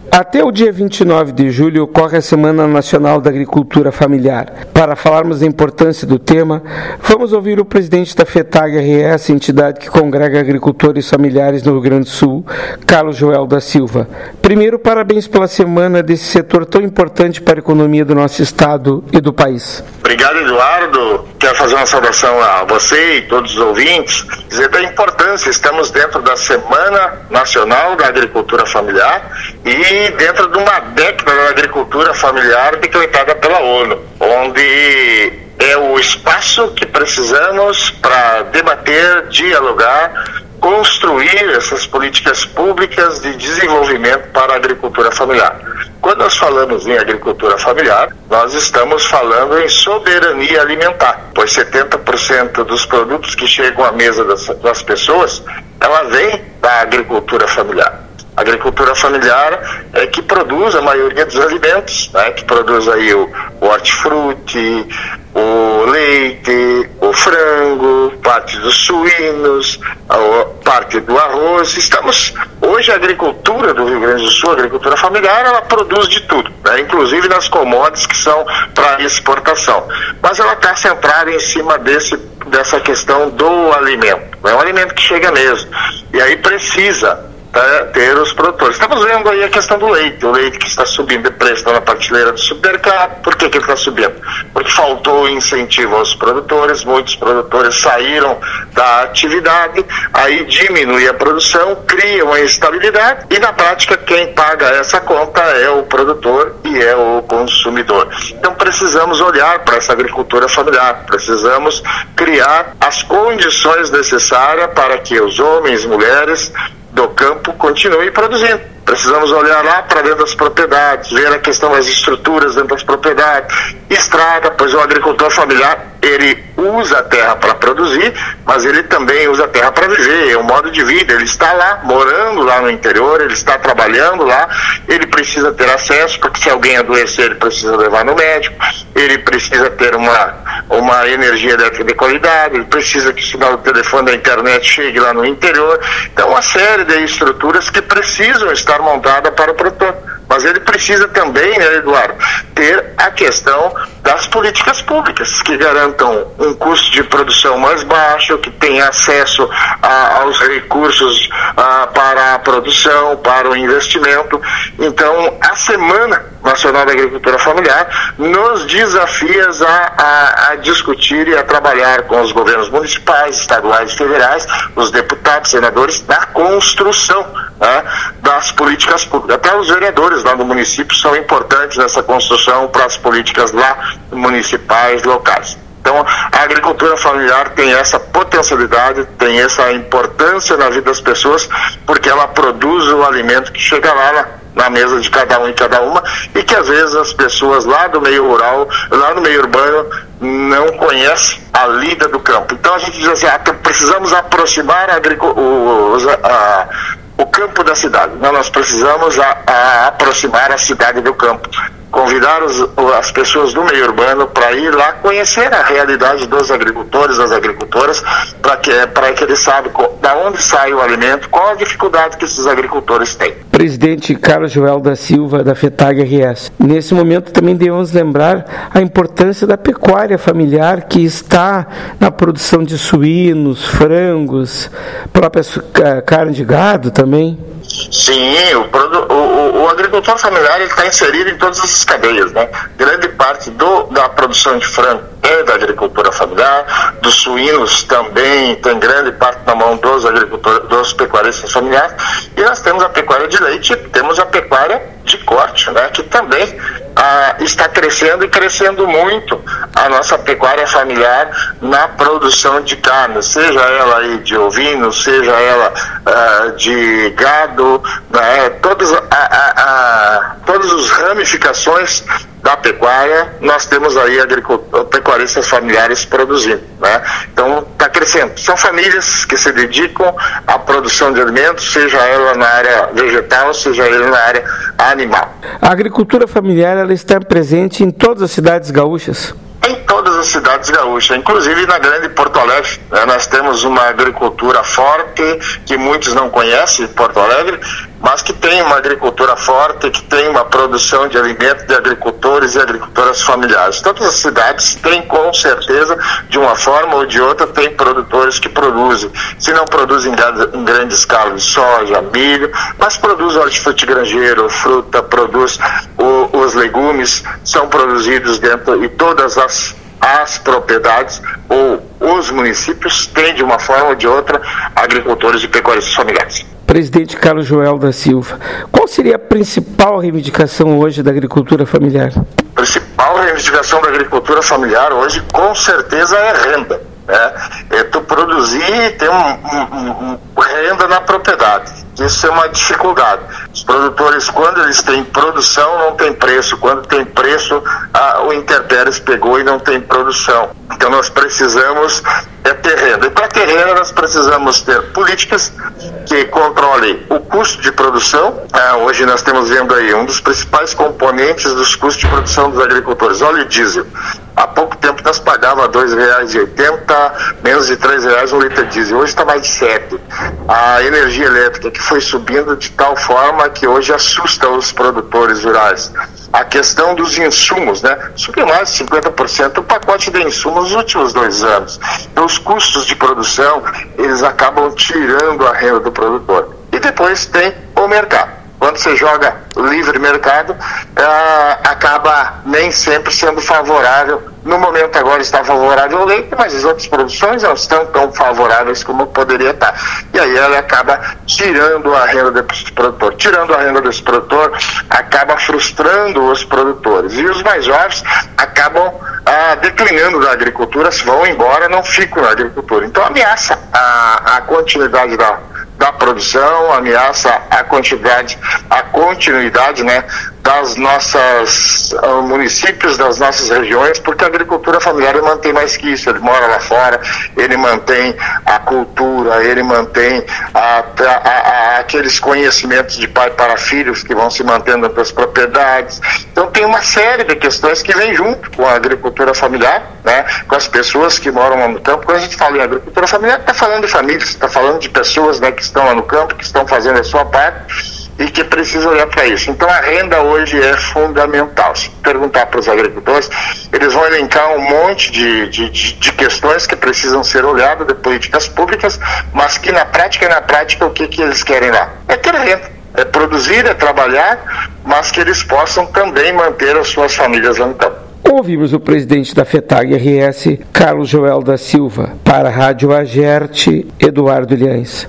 Até o dia 29 de julho ocorre a Semana Nacional da Agricultura Familiar. Para falarmos da importância do tema, vamos ouvir o presidente da FETAG-RS, entidade que congrega agricultores familiares no Rio Grande do Sul, Carlos Joel da Silva. Primeiro, parabéns pela semana desse setor tão importante para a economia do nosso estado e do país. Obrigado, Eduardo. Quero fazer uma saudação a você e todos os ouvintes, dizer da importância. Estamos dentro da Semana Nacional da Agricultura Familiar e dentro de uma década da agricultura familiar decretada pela ONU, onde é o espaço que precisamos para debater, dialogar, construir essas políticas públicas de desenvolvimento para a agricultura familiar. Quando nós falamos em agricultura familiar, nós estamos falando em soberania alimentar, pois 70% dos produtos que chegam à mesa das pessoas, ela vem da agricultura familiar. A agricultura familiar é que produz a maioria dos alimentos, né? Que produz aí o hortifruti, o leite, o frango, parte dos suínos, parte do arroz. Hoje a agricultura do Rio Grande do Sul, a agricultura familiar, ela produz de tudo, né? Inclusive nas commodities que são para exportação. Mas ela está centrada em cima dessa questão do alimento. É um alimento que chega mesmo. E aí precisa ter os produtores. Estamos vendo aí a questão do leite, o leite que está subindo de preço na prateleira do supermercado. Por que ele está subindo? Porque faltou incentivo aos produtores, muitos produtores saíram da atividade, aí diminui a produção, cria uma instabilidade e na prática quem paga essa conta é o produtor e é o consumidor. Então precisamos olhar para essa agricultura familiar, precisamos criar as condições necessárias para que os homens e mulheres do campo continue produzindo. Precisamos olhar lá para dentro das propriedades, ver a questão das estruturas dentro das propriedades, estrada, pois o agricultor familiar, ele usa a terra para produzir, mas ele também usa a terra para viver, é um modo de vida, ele está lá, morando lá no interior, ele está trabalhando lá, ele precisa ter acesso, porque se alguém adoecer, ele precisa levar no médico, ele precisa ter uma energia elétrica de qualidade, ele precisa que o sinal do telefone da internet chegue lá no interior. Então, uma série de estruturas que precisam estar montada para o produtor. Mas ele precisa também, né, Eduardo, ter a questão das políticas públicas que garantam um custo de produção mais baixo, que tenha acesso aos recursos para a produção, para o investimento. Então, a Semana Nacional da Agricultura Familiar nos desafia a discutir e a trabalhar com os governos municipais, estaduais e federais, os deputados, senadores, na construção, né, das políticas públicas. Até os vereadores lá no município são importantes nessa construção para as políticas lá municipais, locais. Então, a agricultura familiar tem essa potencialidade, tem essa importância na vida das pessoas, porque ela produz o alimento que chega lá na mesa de cada um e cada uma, e que às vezes as pessoas lá do meio rural, lá no meio urbano, não conhecem a lida do campo. Então a gente diz assim, precisamos aproximar o campo da cidade. Nós precisamos aproximar a cidade do campo. Convidar as pessoas do meio urbano para ir lá conhecer a realidade dos agricultores, das agricultoras, para que eles saibam de onde sai o alimento, qual a dificuldade que esses agricultores têm. Presidente Carlos Joel da Silva, da FETAG-RS. Nesse momento também devemos lembrar a importância da pecuária familiar que está na produção de suínos, frangos, própria carne de gado também. Sim, o agricultor familiar está inserido em todas essas cadeias, né? Grande parte da produção de frango é da agricultura familiar, dos suínos também tem grande parte na mão dos agricultores, dos pecuaristas familiares, e nós temos a pecuária de leite, temos a pecuária de corte, né? Que também está crescendo e crescendo muito a nossa pecuária familiar na produção de carne, seja ela aí de ovino, seja ela de gado, né? Todas as ramificações da pecuária, nós temos aí pecuaristas familiares produzindo, né? Então está crescendo. São famílias que se dedicam à produção de alimentos, seja ela na área vegetal, seja ela na área animal. A agricultura familiar ela está presente em todas as cidades gaúchas? Em todas as cidades gaúchas, inclusive na grande Porto Alegre. Nós temos uma agricultura forte, que muitos não conhecem em Porto Alegre, mas que tem uma agricultura forte, que tem uma produção de alimentos de agricultores e agricultoras familiares. Todas as cidades têm, com certeza, de uma forma ou de outra, tem produtores que produzem. Se não produzem em grande escala de soja, milho, mas produz hortifruti granjeiro, fruta, produz os legumes, são produzidos dentro e todas as propriedades ou os municípios têm, de uma forma ou de outra, agricultores e pecuaristas familiares. Presidente Carlos Joel da Silva, qual seria a principal reivindicação hoje da agricultura familiar? A principal reivindicação da agricultura familiar hoje, com certeza, é renda. É tu produzir e ter renda na propriedade. Isso é uma dificuldade. Os produtores, quando eles têm produção, não tem preço. Quando tem preço, o intempéries pegou e não tem produção. Então nós precisamos ter renda. E para ter renda nós precisamos ter políticas que controlem o custo de produção. Hoje nós estamos vendo aí um dos principais componentes dos custos de produção dos agricultores, óleo diesel. Há pouco tempo nós pagávamos R$2,80, menos de R$3 um litro de diesel. Hoje está mais de 7. A energia elétrica que foi subindo de tal forma que hoje assusta os produtores rurais. A questão dos insumos, subiu mais de 50% o pacote de insumos nos últimos 2 anos. Então os custos de produção, eles acabam tirando a renda do produtor. E depois tem o mercado. Quando você joga livre mercado, acaba nem sempre sendo favorável. No momento agora está favorável ao leite, mas as outras produções não estão tão favoráveis como poderia estar. E aí ela acaba tirando a renda desse produtor. Tirando a renda desse produtor, acaba frustrando os produtores. E os mais jovens acabam declinando da agricultura, se vão embora, não ficam na agricultura. Então ameaça a continuidade da produção, ameaça a continuidade das nossas municípios, das nossas regiões, porque a agricultura familiar mantém mais que isso. Ele mora lá fora, ele mantém a cultura, ele mantém aqueles conhecimentos de pai para filhos que vão se mantendo nas propriedades. Então tem uma série de questões que vem junto com a agricultura familiar, com as pessoas que moram lá no campo. Quando a gente fala em agricultura familiar, está falando de famílias, está falando de pessoas que estão lá no campo, que estão fazendo a sua parte e que precisam olhar para isso. Então a renda hoje é fundamental. Se perguntar para os agricultores, eles vão elencar um monte de questões que precisam ser olhadas, de políticas públicas, mas que na prática o que eles querem lá? É ter renda, é produzir, é trabalhar, mas que eles possam também manter as suas famílias lá no campo. Ouvimos o presidente da FETAG-RS, Carlos Joel da Silva. Para a Rádio Agerte, Eduardo Ilhães.